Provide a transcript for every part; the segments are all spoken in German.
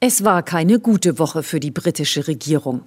Es war keine gute Woche für die britische Regierung.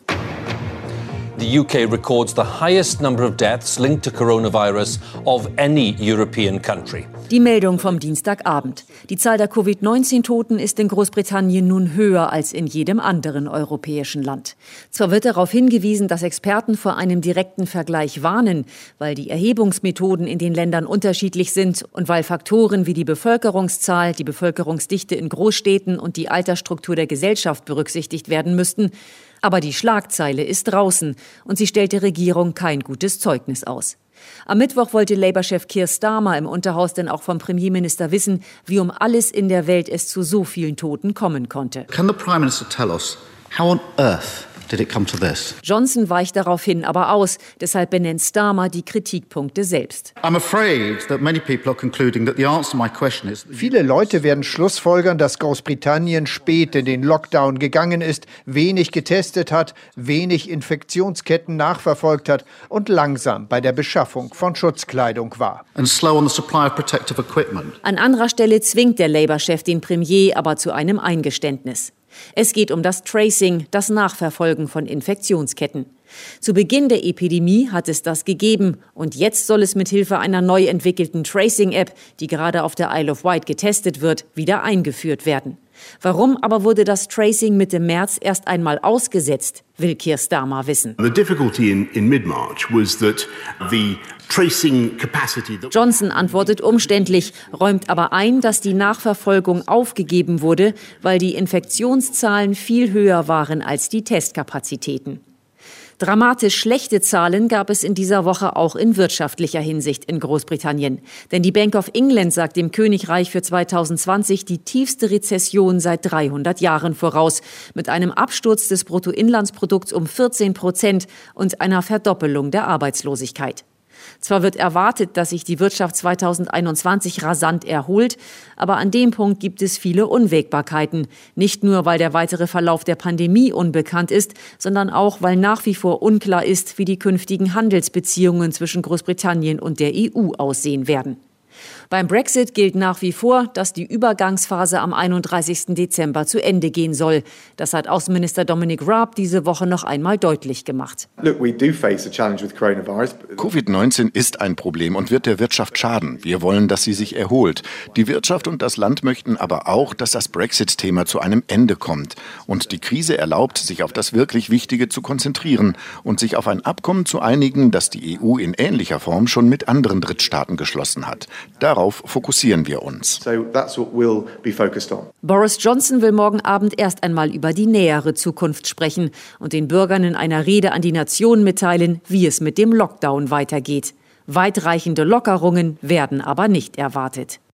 The UK records the highest number of deaths linked to coronavirus of any European country. Die Meldung vom Dienstagabend. Die Zahl der Covid-19-Toten ist in Großbritannien nun höher als in jedem anderen europäischen Land. Zwar wird darauf hingewiesen, dass Experten vor einem direkten Vergleich warnen, weil die Erhebungsmethoden in den Ländern unterschiedlich sind und weil Faktoren wie die Bevölkerungszahl, die Bevölkerungsdichte in Großstädten und die Altersstruktur der Gesellschaft berücksichtigt werden müssten. Aber die Schlagzeile ist draußen und sie stellt der Regierung kein gutes Zeugnis aus. Am Mittwoch wollte Labour-Chef Keir Starmer im Unterhaus denn auch vom Premierminister wissen, wie um alles in der Welt es zu so vielen Toten kommen konnte. Can the Prime Minister tell us how on earth did it come to this? Johnson weicht daraufhin aber aus. Deshalb benennt Starmer die Kritikpunkte selbst. I'm afraid that many people are concluding that the answer to my question is... Viele Leute werden schlussfolgern, dass Großbritannien spät in den Lockdown gegangen ist, wenig getestet hat, wenig Infektionsketten nachverfolgt hat und langsam bei der Beschaffung von Schutzkleidung war. And slow on the supply of protective equipment. An anderer Stelle zwingt der Labour-Chef den Premier aber zu einem Eingeständnis. Es geht um das Tracing, das Nachverfolgen von Infektionsketten. Zu Beginn der Epidemie hat es das gegeben und jetzt soll es mit Hilfe einer neu entwickelten Tracing-App, die gerade auf der Isle of Wight getestet wird, wieder eingeführt werden. Warum aber wurde das Tracing Mitte März erst einmal ausgesetzt, will Keir Starmer wissen. The difficulty in mid-March was that the tracing capacity... Johnson antwortet umständlich, räumt aber ein, dass die Nachverfolgung aufgegeben wurde, weil die Infektionszahlen viel höher waren als die Testkapazitäten. Dramatisch schlechte Zahlen gab es in dieser Woche auch in wirtschaftlicher Hinsicht in Großbritannien. Denn die Bank of England sagt dem Königreich für 2020 die tiefste Rezession seit 300 Jahren voraus, mit einem Absturz des Bruttoinlandsprodukts um 14% und einer Verdoppelung der Arbeitslosigkeit. Zwar wird erwartet, dass sich die Wirtschaft 2021 rasant erholt, aber an dem Punkt gibt es viele Unwägbarkeiten. Nicht nur, weil der weitere Verlauf der Pandemie unbekannt ist, sondern auch, weil nach wie vor unklar ist, wie die künftigen Handelsbeziehungen zwischen Großbritannien und der EU aussehen werden. Beim Brexit gilt nach wie vor, dass die Übergangsphase am 31. Dezember zu Ende gehen soll. Das hat Außenminister Dominic Raab diese Woche noch einmal deutlich gemacht. Covid-19 ist ein Problem und wird der Wirtschaft schaden. Wir wollen, dass sie sich erholt. Die Wirtschaft und das Land möchten aber auch, dass das Brexit-Thema zu einem Ende kommt. Und die Krise erlaubt, sich auf das wirklich Wichtige zu konzentrieren und sich auf ein Abkommen zu einigen, das die EU in ähnlicher Form schon mit anderen Drittstaaten geschlossen hat. Darauf fokussieren wir uns. Boris Johnson will morgen Abend erst einmal über die nähere Zukunft sprechen und den Bürgern in einer Rede an die Nation mitteilen, wie es mit dem Lockdown weitergeht. Weitreichende Lockerungen werden aber nicht erwartet.